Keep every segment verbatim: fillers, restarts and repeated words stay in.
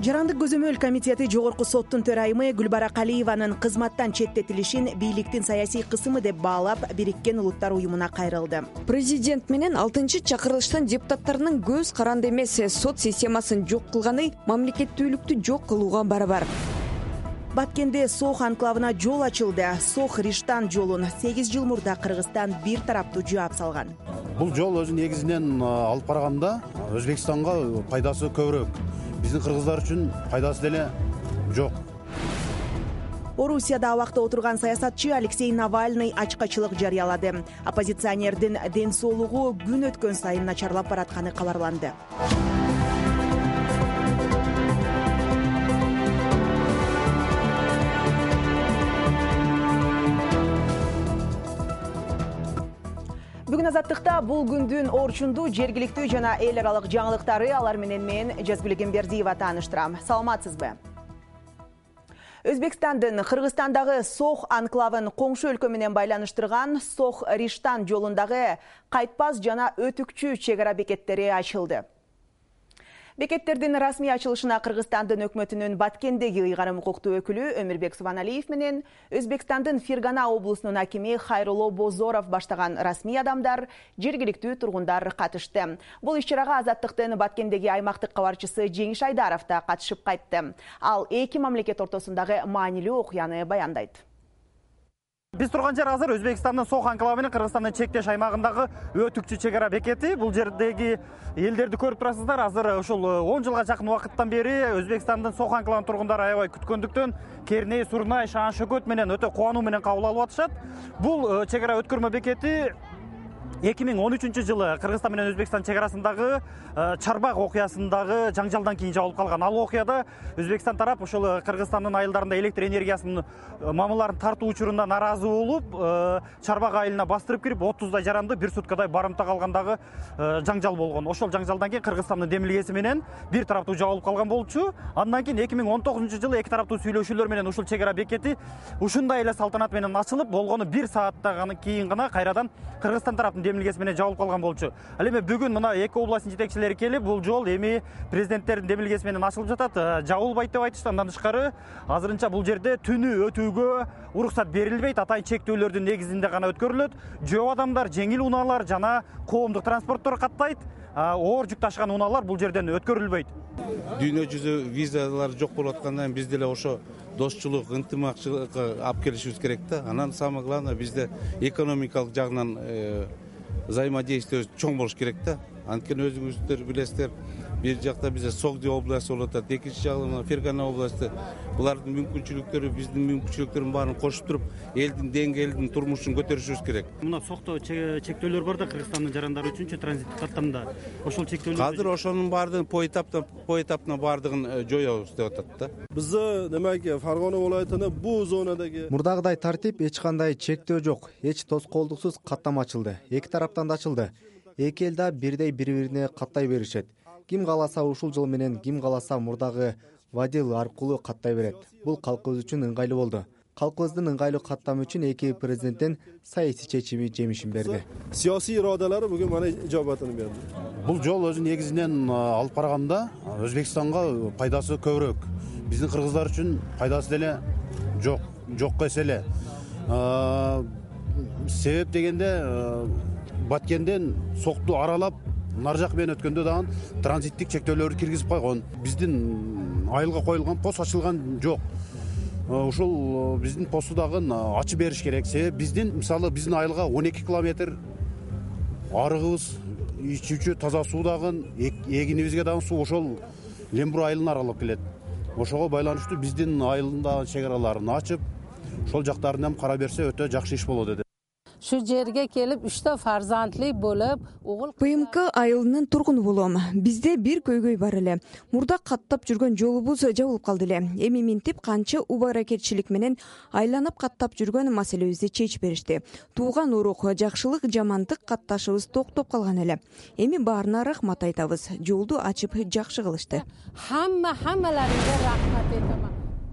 Жарандык көзөмөл комитети жогорку соттун төрайымы Гүлбара Калиеванын кызматтан четтетилишин бийликтин саясий кысымы деп баалап, Бириккен Улуттар уюмуна кайрылды. Президент менен алтынчы чакырылыштын депутаттарынын көз каранды эмес сот системасын жок кылганы мамлекеттүүлүктү жок кылууга барабар. Баткенде Сох анклавына жол ачылды. Сох Риштан жолун сегиз жыл мурда Кыргызстан бир тараптуу жаап салган. Бул жол өзү негизинен алып караганда Өзбекстанга пайдасы көбүрөөк. Биздин кыргыздар үчүн пайдасы деле жок. Орусияда абакта отурган саясатчы Алексей Навальный ачкачылык жарыялады. Оппозиционердин ден соолугу күн өткөн сайын начарлап баратканы кабарланды. Бүгүн азаттыкта бул күндүн орчунду жергиликтүү жана эл аралык жаңылыктары алар менен мен Жазгүл Эмбердиева тааныштырам. Саламатсызбы? Өзбекстандын Кыргызстандагы Сох анклавын коңшу өлкө менен байланыштырган Сох Риштан жолундагы кайтпас жана өтүкчү чек ара бекеттери ачылды. Бекеттердин расмий ачылышына Кыргызстандын өкмөтүнүн Баткендеги ыйгарым укуктуу өкүлү Өмүрбек Субаналиев менен Өзбекстандын Фергана облусунун акими Хайрулло Бозоров баштаган расмий адамдар, жергиликтүү тургундар катышты. Бул иш-чарага Азаттыктын Баткендеги аймактык кабарчысы Жеңиш Айдаров да катышып кайтты. Ал эки мамлекет ортосундагы маанилүү окуяны баяндайт. Биз турган жер азыр Өзбекстандын Сох анклавы менен Кыргызстандын чектеш аймагындагы өтүкчү чек ара бекети. Бул жердеги элдерди көрүп турасыздар. Азыр ушул он жылга жакын убакыттан бери Өзбекстандын Сох анклавынын тургундары аябай күткөндүктөн Керней, Сурнай, Шаан Шөкөт менен өтө кубануу менен кабыл алып атышат. Бул чек ара өткөрмө бекети эки миң он үчүнчү жылы Кыргызстан менен Өзбекстан чек арасындагы Чарбак окуясындагы жаңжалдан кийин жабылып калган. Ал окуяда Өзбекстан тарап ошол Кыргызстандын айылдарында электр энергиясынын мамыларын тартуу учурунда наразы болуп, Чарбак айылына бастырып кирип отуздай жаранды бир суткадай барымта калгандагы жаңжал болгон. Ошол жаңжалдан кийин Кыргызстандын демилгеси менен бир тараптуу жабылып калган болчу. Андан кийин эки миң он тогузунчу жылы эки тараптуу сүйлөшүүлөр менен ушул чек ара бекети ушундай эле салтанат менен ачылып, болгону бир сааттан кийин гана кайрадан Кыргызстан тараптын демилгеси менен жабылып калган болчу. Ал эми бүгүн мына эки областын жетекчилери келип, бул жол эми президенттердин демилгеси менен ачылып жатат. Жабылбайт деп айтышты. Андан тышкары азырынча бул жерде түнү өтүүгө уруксат берилбейт. Атайын чектөөлөрдүн негизинде гана өткөрүлөт. Жөө адамдар, жеңил унаалар жана коомдук транспорттор каттайт. Оор жүк ташыган унаалар бул жерден өткөрүлбөйт. Дүйнө жүзү визалар жок болуп аткандан биз деле ошо достчулук, ынтымакчылыкка алып келишибиз керек да. Анан самое главное бизде экономикалык жагынан взаимодействие чоң болуш керек да. Анткени өзүңүздөр билесиздер, бир жакта бизде Согди областы болуп атат, экинчи жагында Фергана областы. Булардын мүмкүнчүлүктөрү биздин мүмкүнчүлүктөрдүн баарын кошуп туруп, элдин деңгээлин турмушун көтөрүшүбүз керек. Мына Сохто чектөөлөр бар да Кыргызстандын жарандары үчүнчү транзиттик каттамда. Ошол чектөөлөр Азыр ошонун баардыгын поэтапта поэтапна баардыгын жоёбуз деп атат да. Биз демек Фаргона viloyatында бул зонадагы мурдагыдай тартип эч кандай чектөө жок. Эч тоскоолдуксуз каттама ачылды. Эки тараптан да ачылды. Эки эл да бирдей бири-бирине каттай беришет. Ким кааласа ушул жол менен, ким кааласа мурдагы Вадил аркылуу каттай берет. Бул калкыбыз үчүн ыңгайлуу болду. Калкыбыздын ыңгайлуу каттамы үчүн эки президенттин саясий чечими жемишин берди. Сиясий ирадалары бүгүн мана ижабатын берди. Бул жол өзү негизинен алып караганда Өзбекстанга пайдасы көбүрөөк. Биздин кыргыздар үчүн пайдасы деле жок, жокко эс эле. Себеп дегенде Баткенден Сокту аралап нар жак менен өткөндө дагы транзиттик чектөөлөрдү киргизип койгон. Биздин айылга коюлган пост ачылган жок. Ушул биздин посту дагы ачып бериш керек. Себеби биздин мисалы биздин айылга он эки километр арыгыбыз, ичүүчү таза суу дагы, эгинибизге дагы суу ошол Лембур айылын аралап келет. Ошого байланыштуу биздин айылдын чек араларын ачып, ошол жактарын ham кара берсе өтө жакшы иш болот деди. Şu жерге келип üçte farzandly bolup, oğul ПМК айылынын тургуну болом. Бизде бир көйгөй бар эле. Мурда каттап жүргөн жолубуз жабылып калды эле. Эми минтип канча убаракетчилик менен айланып каттап жүргөн маселебизди чечип беришти. Тууган урук, жакшылык, жамандык катташыбыз токтоп калган эле. Эми баарына рахмат айтабыз. Жолду ачып жакшы кылышты. Hamma hammalariga rahmat aytaman.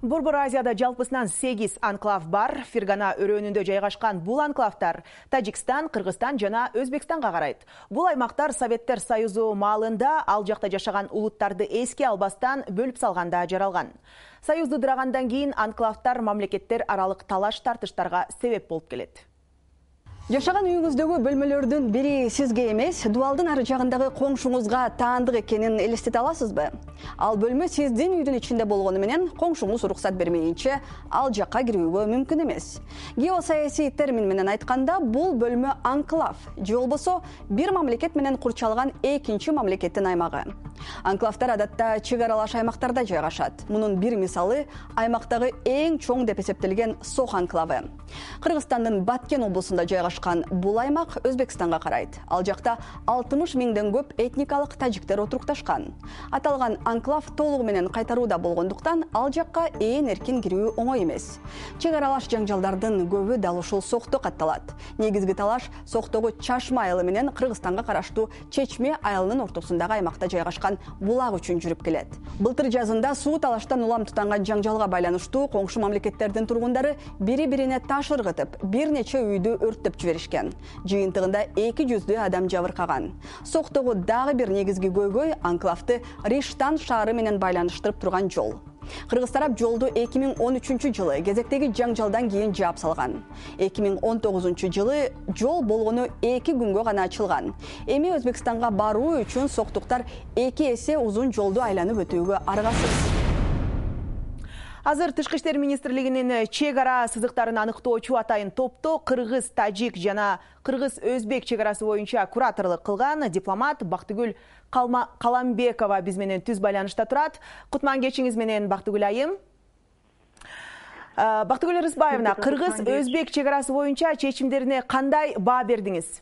Борбор Азияда жалпысынан сегиз анклав бар. Фергана өрөөнүндө жайгашкан бул анклавтар Тажикстан, Кыргызстан жана Өзбекстанга карайт. Бул аймактар Советтер Союзу маалында ал жакта жашаган улуттарды эске албастан бөлүп салганда жаралган. Союз ыдырагандан кийин анклавтар мамлекеттер аралык талаш тартыштарга себеп болуп келет. Жашаган үйүңүздөгү бөлмөлөрдүн бири сизге эмес, дуалдын ары жагындагы коңшуңузга таандык экенин элестете аласызбы? Ал бөлмө сиздин үйдүн ичинде болгону менен коңшуңуз уруксат бермейинче ал жакка кирүүгө мүмкүн эмес. Геосаясий термин менен айтканда, бул бөлмө анклав, же болбосо бир мамлекет менен курчалган экинчи мамлекеттин аймагы. Анклавтар адатта чек аралаш аймактарда жайгашат. Мунун бир мисалы аймактагы эң чоң деп эсептелген Сох анклавы. Кыргызстандын Баткен облусунда жайгашкан бул аймак Өзбекстанга карайт. Ал жакта алтымыш миңден көп этникалык тажиктер отурукташкан. Аталган анклав толугу менен кайтарууда болгондуктан ал жакка ээн эркин кирүү оңой эмес. Чек аралаш жаңжалдардын көбү дал ушул Сохто катталат. Негизги талаш Сохтогу Чашма айылы менен Кыргызстанга караштуу Чечме айылынын ортосундагы аймакта жайгашкан булак үчүн жүрүп келет. Былтыр жазында суу талаштан улам тутанган жаңжалга байланыштуу коңшу мамлекеттердин тургундары бири-бирине таш ыргытып, бир нече үйдү өрттөп жиберишкен. Жыйынтыгында эки жүздөй адам жабыркаган. Сохтогу дагы бир негизги көйгөй анклавды Риштан шаары менен байланыштырып турган жол. Кыргыз тарап жолду эки миң он үчүнчү жылы кезектеги жаңжалдан кийин жаап салган. эки миң он тогузунчу жылы жол болгону эки күнгө гана ачылган. Эми Өзбекстанга баруу үчүн соктуктар эки эсе узун жолду айланып өтүүгө аргасыз. Азыр Тышкы иштер министрлигинин чек ара сызыктарын аныктоочу атайын топту Кыргыз, Тажик жана Кыргыз-Өзбек чек арасы боюнча кураторлук кылган дипломат Бактыгүл Каламбекова биз менен түз байланышта турат. Кутман кечиңиз менен, Бактыгүл айым. Бактыгүл Рызбаевна, Кыргыз-Өзбек чек арасы боюнча чечимдерине кандай баа бердиңиз?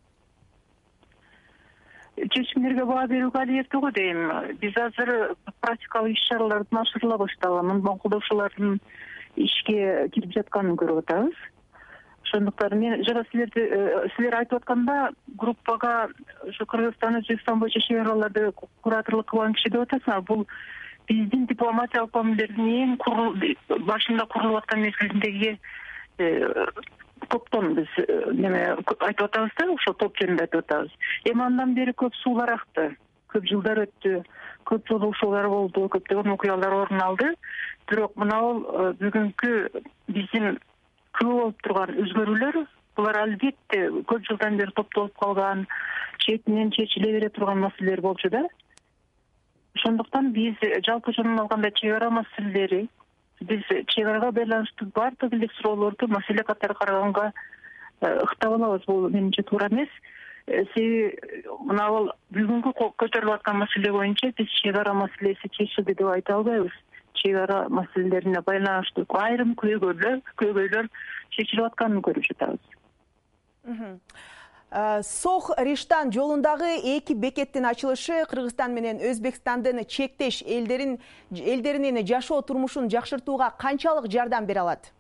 Чечимдерге баа берүүгө али эрте го дейм. Биз азыр практикалык иш-чаралардын ашырыла баштаганын, моңкулдошуулардын ишке кирип жатканын көрүп атабыз. Ошондуктан мен жана силерди силер айтып атканда группага ушу Кыргызстан, Өзбекстан боюнча чек араларды кураторлук кылган киши деп атасыңар. Бул биздин дипломатиялык мамилелердин эң башында курулуп аткан мезгилиндеги топтон биз неме айтып атабыз да, ошол топ жөнүндө айтып атабыз. Эми андан бери көп суулар акты, көп жылдар өттү, көп жолугушуулар болду, көптөгөн окуялар орун алды. Бирок мына бул бүгүнкү биздин күбө болуп турган өзгөрүүлөр, булар албетте көп жылдан бери топтолуп калган, четинен чечиле бере турган маселелер болчу да. Ошондуктан биз жалпы жөнүн алганда чек ара маселелери, биз чек арага байланыштуу баардык эле суроолорду маселе катары караганга ыктап алабыз. Бул менимче туура эмес. Себеби мына бул бүгүнкү көтөрүлүп аткан маселе боюнча биз чек ара маселеси чечилди деп айта албайбыз. Чек ара маселелерине байланыштуу айрым көйгөйлөр, көйгөйлөр чечилип атканын көрүп жатабыз. Сох Риштан жолундагы эки бекеттин ачылышы Кыргызстан менен Өзбекстандын чектеш элдерин элдеринин жашоо турмушун жакшыртууга канчалык жардам бере алат?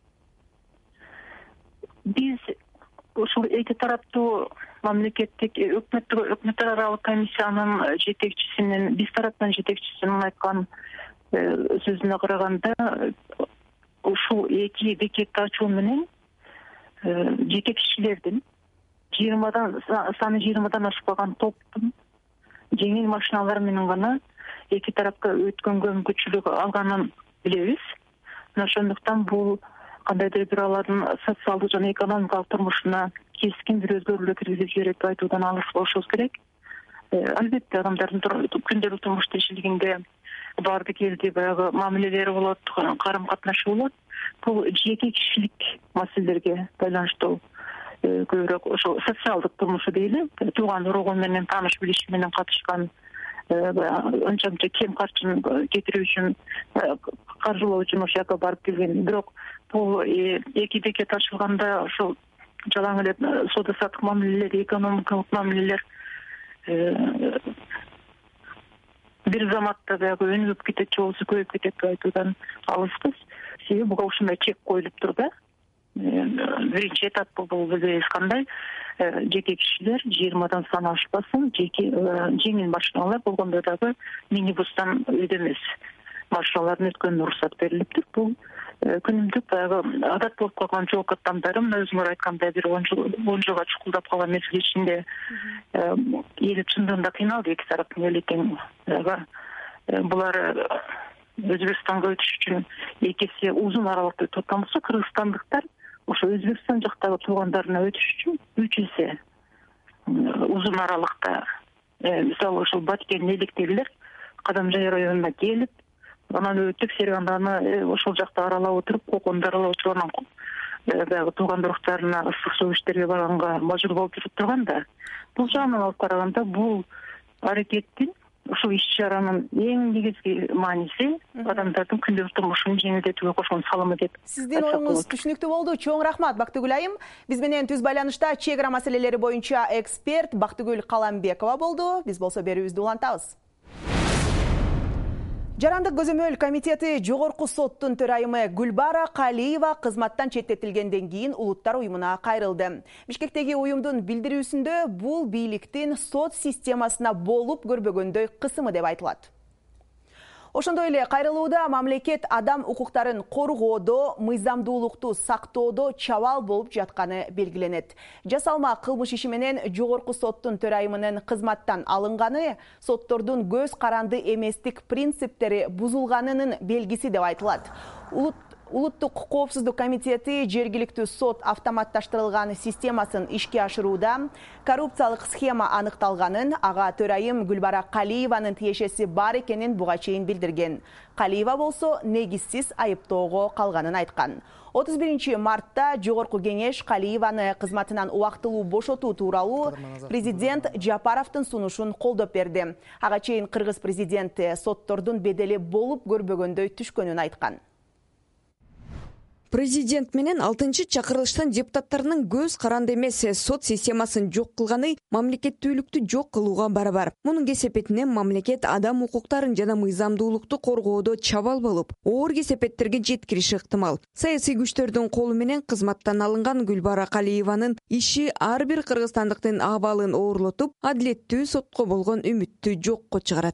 Биз ушул эки тараптуу мамлекеттик өкмөттүк өкмөттөр аралык комиссиянын жетекчисинин, биз тараптан жетекчисинин айткан сөзүнө караганда, ушул эки бекетти ачуу менен жеке кишилердин жыйырмадан саны жыйырмадан ашпаган топтун жеңил машиналар менен гана эки тарапка өткөнгө мүмкүнчүлүк алганын билебиз. Ошондуктан бул кандайдыр бир алардын социалдык жана экономикалык турмушуна кескин бир өзгөрүүлөр киргизип жиберет деп айтуудан алыс болушубуз керек. Албетте адамдардын күндөлүк турмуш тиричилигинде барды келди баягы мамилелери болот, карым катнашы болот. Бул жеке кишилик маселелерге байланыштуу көбүрөөк ошо социалдык турмушу дейли, тууган уругу менен тааныш билиши менен катышкан, анча мынча кем карчын кетирүү үчүн, каржылоо үчүн ошол жака барып келген. Бирок бул эки бекет ачылганда ошол жалаң эле соода саттык мамилелер, экономикалык мамилелер бир заматта баягы өнүгүп кетет, же болбосо көбөйүп кетет деп айтуудан алыспыз. Себеби буга ушундай чек коюлуп тур да. Биринчи этап бул билебиз кандай, жеке кишилер жыйырмадан саны ашпасын, жеке жеңил машиналар болгондо дагы минибустан өйдө эмес. машиналардын өткөнүнө уруксат берилиптир. Бул күнүмдүк баягы адат болуп калган жол каттамдары, мына өзүңөр айткандай бир он жылга чукулдап калган мезгил ичинде эл чындыгында кыйналды, эки тараптын эли тең. Булар Өзбекстанга өтүш үчүн эки эсе узун аралыкта өтүп аткан болсо, кыргызстандыктар ошо Өзбекстан жактагы туугандарына өтүш үчүн үч эсе узун аралыкта, мисалы ошол Баткен электегилер Кадамжай районуна келип, анан өтүп Ферганданы ошол жакта аралап отуруп, Коконду аралап отуруп, анан баягы тууган туруктарына ысык суу иштерге барганга мажбур болуп жүрүп турганда, бул жагынан алып караганда бул аракеттин, ушул иш-чаранын эң негизги мааниси адамдардын күндөлүк турмушун жеңилдетүүгө кошкон салымы деп. Сиздин оюңуз түшүнүктүү болду. Чоң рахмат, Бактыгүл айым. Биз менен түз байланышта чек ара маселелери боюнча эксперт Бактыгүл Каламбекова болду. Биз болсо берүүбүздү улантабыз. Жарандык көзөмөл комитети жогорку соттун төрайымы Гүлбара Калиева кызматтан четтетилгенден кийин улуттар уюмуна кайрылды. Бишкектеги уюмдун билдирүүсүндө бул бийликтин сот системасына болуп көрбөгөндөй кысымы деп айтылат. Ошондой эле кайрылууда мамлекет адам укуктарын коргоодо, мыйзамдуулукту сактоодо чабал болуп жатканы белгиленет. Жасалма кылмыш иши менен жогорку соттун төрайымынын кызматтан алынганы соттордун көз каранды эместик принциптери бузулганынын белгиси деп айтылат. Улуттук коопсуздук комитети жергиликтүү сот автоматташтырылган системасын ишке ашырууда коррупциялык схема аныкталганын, ага төрайым Гүлбара Калиеванын тиешеси бар экенин буга чейин билдирген. Калиева болсо негизсиз айыптоого калганын айткан. отуз биринчи мартта жогорку кеңеш Калиеваны кызматынан убактылуу бошотуу тууралуу президент Жапаровдун сунушун колдоп берди. Ага чейин кыргыз президенти соттордун бедели болуп көрбөгөндөй түшкөнүн айткан. Президент менен алтынчы чакырылыштын депутаттарынын көз каранды эмес сот системасын жок кылганы мамлекеттүүлүктү жок кылууга барабар. Мунун кесепетинен мамлекет адам укуктарын жана мыйзамдуулукту коргоодо чабал болуп, оор кесепеттерге жеткириши ыктымал. Саясий күчтөрдүн колу менен кызматтан алынган Гүлбара Калиеванын иши ар бир кыргызстандыктын абалын оорлотуп, адилеттүү сотко болгон үмүттү жокко чыгарат.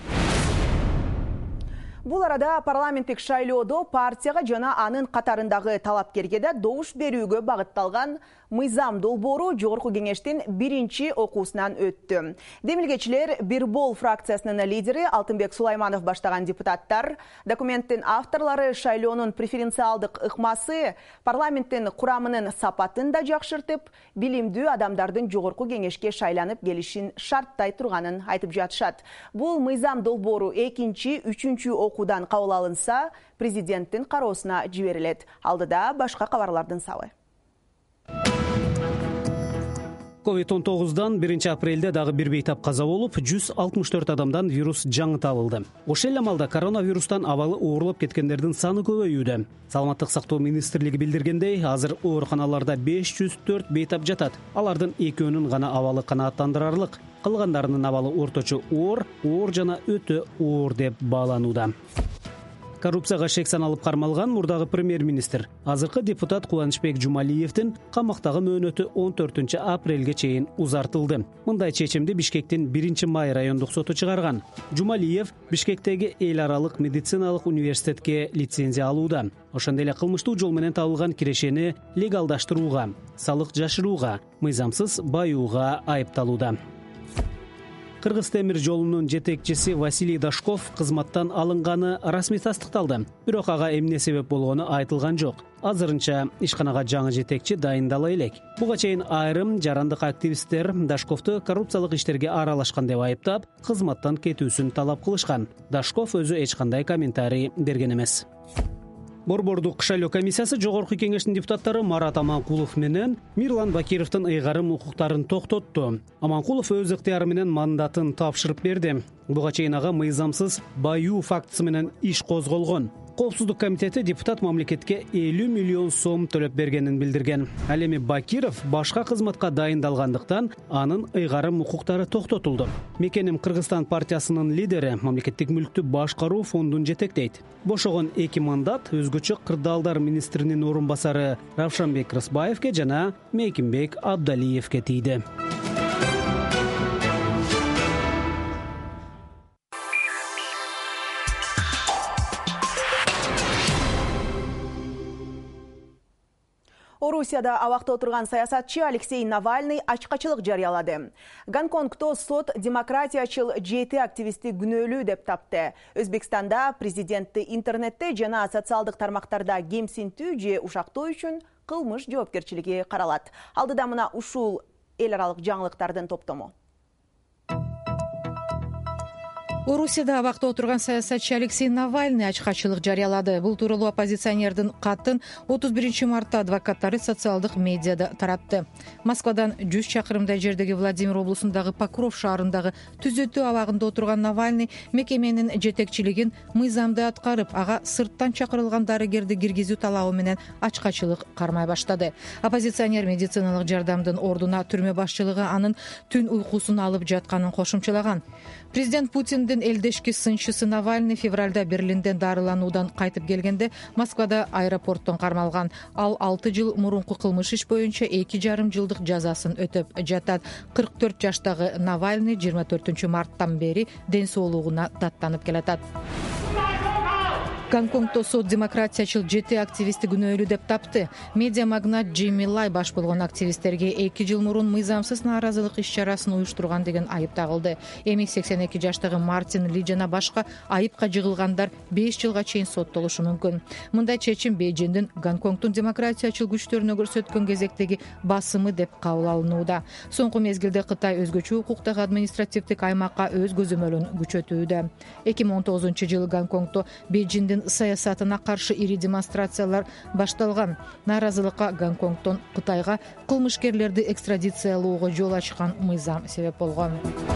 Бул арада парламенттик шайлоодо партияга жана анын катарындагы талапкерге да добуш берүүгө багытталган мыйзам долбоору жогорку кеңештин биринчи окуусунан өттү. Демилгечилер Бирбол фракциясынын лидери Алтынбек Сулайманов баштаган депутаттар документтин авторлору шайлоонун преференциалдык ыкмасы парламенттин курамынын сапатын да жакшыртып, билимдүү адамдардын жогорку кеңешке шайланып келишин шарттай турганын айтып жатышат. Бул мыйзам долбоору экинчи, үчүнчү окуудан кабыл алынса, президенттин кароосуна жиберилет. Алдыда башка кабарлардын сабы. ковид он тогуздан биринчи апрелде дагы бир бейтап каза болуп, жүз алтымыш төрт адамдан вирус жаңы табылды. Ошол эле маалда коронавирустан абалы оорлоп кеткендердин саны көбөйүүдө. Саламаттык сактоо министрлиги билдиргендей, азыр ооруканаларда беш жүз төрт бейтап жатат. Алардын экөөнүн гана абалы канааттандырарлык. Калгандарынын абалы орточо оор, оор жана өтө оор деп бааланууда. Коррупцияга шек саналып кармалган мурдагы премьер-министр, азыркы депутат Кубанычбек Жумалиевдин камактагы мөөнөтү он төртүнчү апрелге чейин узартылды. Мындай чечимди Бишкектин биринчи май райондук соту чыгарган. Жумалиев Бишкектеги эл аралык медициналык университетке лицензия алууда. Ошондой эле кылмыштуу жол менен табылган кирешени легалдаштырууга, салык жашырууга, мыйзамсыз баюуга айыпталууда. Кыргыз темир жолунун жетекчиси Василий Дашков кызматтан алынганы расмий тастыкталды. Бирок ага эмне себеп болгону айтылган жок. Азырынча ишканага жаңы жетекчи дайындала элек. Буга чейин айрым жарандык активисттер Дашковду коррупциялык иштерге аралашкан деп айыптап, кызматтан кетүүсүн талап кылышкан. Дашков өзү эч кандай комментарий берген эмес. Борбордук шайлоо комиссиясы жогорку кеңештин депутаттары Марат Аманкулов менен Мирлан Бакировдун ыйгарым укуктарын токтотту. Аманкулов өз ыктыяры менен мандатын тапшырып берди. Буга чейин ага мыйзамсыз баюу фактысы менен иш козголгон. Коопсуздук комитети депутат мамлекетке элүү миллион сом төлөп бергенин билдирген. Ал эми Бакиров башка кызматка дайындалгандыктан анын ыйгарым укуктары токтотулду. Мекеним Кыргызстан партиясынын лидери мамлекеттик мүлктү башкаруу фондун жетектейт. Бошогон эки мандат өзгөчө кырдаалдар министринин орун басары Равшанбек Рысбаевке жана Мейкимбек Абдалиевке тийди. Орусияда абакта отурган саясатчы Алексей Навальный ачкачылык жарыялады. Гонконгто сот демократиячыл жети активисти күнөөлүү деп тапты. Өзбекстанда президентти интернетте жана социалдык тармактарда кемсинтүү же ушактоо үчүн кылмыш жоопкерчилиги каралат. Алдыда мына ушул эл аралык жаңылыктардын топтому. Орусияда абакта отурган саясатчы Алексей Навальный ачкачылык жарыялады. Бул тууралуу оппозиционердин катын отуз биринчи мартта адвокаттары социалдык медиада таратты. Москвадан жүз чакырымдай жердеги Владимир облусундагы Покров шаарындагы түзөтүү абагында отурган Навальный мекеменин жетекчилигин мыйзамды аткарып, ага сырттан чакырылган дарыгерди киргизүү талабы менен ачкачылык кармай баштады. Оппозиционер медициналык жардамдын ордуна түрмө башчылыгы анын түн уйкусун алып жатканын кошумчалаган. Президент Путиндин элдешки сынчысы Навальный февралда Берлинден дарылануудан кайтып келгенде Москвада аэропорттон кармалган. Ал алты жыл мурунку кылмыш иш боюнча эки жарым жылдык жазасын өтөп жатат. кырк төрт жаштагы Навальный жыйырма төртүнчү марттан бери ден соолугуна даттанып келатат. Гонконгто сот демократиячыл жети активисти күнөөлүү деп тапты. Медиа магнат Джимми Лай баш болгон активисттерге эки жыл мурун мыйзамсыз нааразылык иш чарасын уюштурган деген айып тагылды. Эми сексен эки жаштагы Мартин Ли жана башка айыпка жыгылгандар беш жылга чейин соттолушу мүмкүн. Мындай чечим Бейжиңдин Гонконгдун демократиячыл күчтөрүнө көрсөткөн кезектеги басымы деп кабыл алынууда. Соңку мезгилде Кытай өзгөчө укуктагы административдик аймакка өз көзөмөлүн күчөтүүдө. эки миң он тогузунчу жылы Гонконгдо Бейжиңдин саясатына каршы ири демонстрациялар башталган. Нааразылыкка Гонконгдон Кытайга кылмышкерлерди экстрадициялоого жол ачкан мыйзам себеп болгон.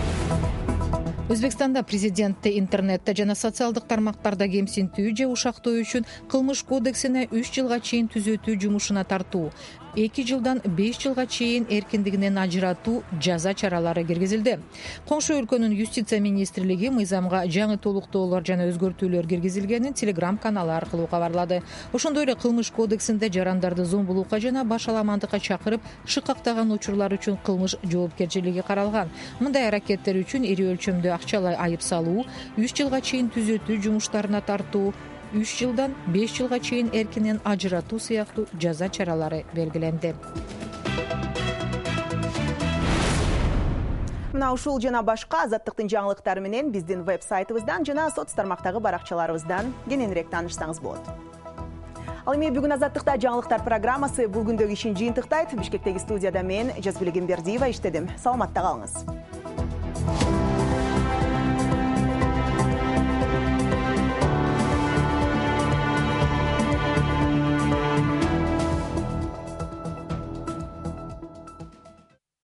Өзбекстанда президентти интернетте жана социалдык тармактарда кемсинтүү же ушактоо үчүн кылмыш кодексине үч жылга чейин түзөтүү жумушуна тартуу, эки жылдан беш жылга чейин эркиндигинен ажыратуу жаза чаралары киргизилди. Коңшу өлкөнүн юстиция министрлиги мыйзамга жаңы толуктоолор жана өзгөртүүлөр киргизилгенин Telegram каналы аркылуу кабарлады. Ошондой эле кылмыш кодексинде жарандарды зомбулукка жана башаламандыкка чакырып шыкактаган учурлар үчүн кылмыш жоопкерчилиги каралган. Мындай аракеттер үчүн ири өлчөмдө акчалай айып салуу, үч жылга чейин түзөтүү жумуштарына тартуу, үч жылдан беш жылга чейин эркинен ажыратуу сыяктуу жаза чаралары белгиленди. Мына ушул жана башка азаттыктын жаңылыктары менен биздин веб-сайтыбыздан жана соц тармактагы баракчаларыбыздан кененирээк таанышсаңыз болот. Ал эми бүгүн азаттыкта жаңылыктар программасы бул күндөгү ишин жыйынтыктайт. Бишкектеги студияда мен Жазгүл Эгембердиева иштедим. Саламатта калыңыз.